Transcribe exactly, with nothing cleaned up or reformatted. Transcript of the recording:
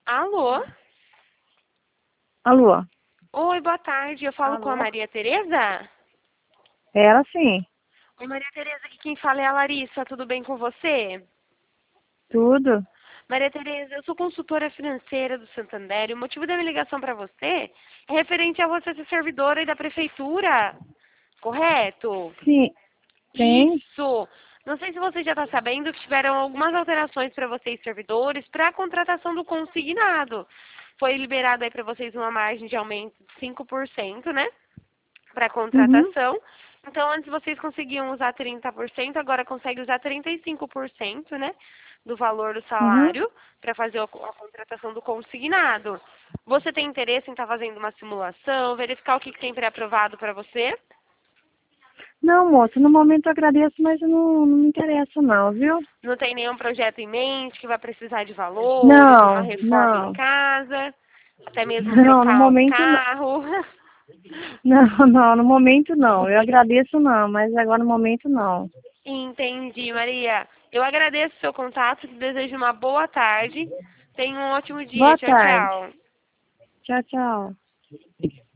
Alô? Alô? Oi, boa tarde. Eu falo com a Alô? Maria Tereza? Era sim. Oi, Maria Tereza, aqui quem fala é a Larissa. Tudo bem com você? Tudo? Maria Tereza, eu sou consultora financeira do Santander e o motivo da minha ligação para você é referente a você ser servidora aí da prefeitura, correto? Sim. Sim. Isso! Não sei se você já está sabendo que tiveram algumas alterações para vocês, servidores, para a contratação do consignado. Foi liberado aí para vocês uma margem de aumento de cinco por cento, né? Para Uhum. contratação. Então, antes vocês conseguiam usar trinta por cento, agora conseguem usar trinta e cinco por cento, né? Do valor do Uhum. salário para fazer a a contratação do consignado. Você tem interesse em estar fazendo uma simulação, verificar o que que tem pré-aprovado para você? Não, moça, no momento eu agradeço, mas não, não me interessa não, viu? Não tem nenhum projeto em mente que vai precisar de valores, uma Não, reforma em não. casa, até mesmo Não, no trocar o momento não. carro. Não, não, no momento não. Eu agradeço não, mas agora no momento não. Entendi, Maria. Eu agradeço o seu contato, te desejo uma boa tarde. Tenha um ótimo dia. Boa Tchau, tarde. tchau. Tchau, tchau.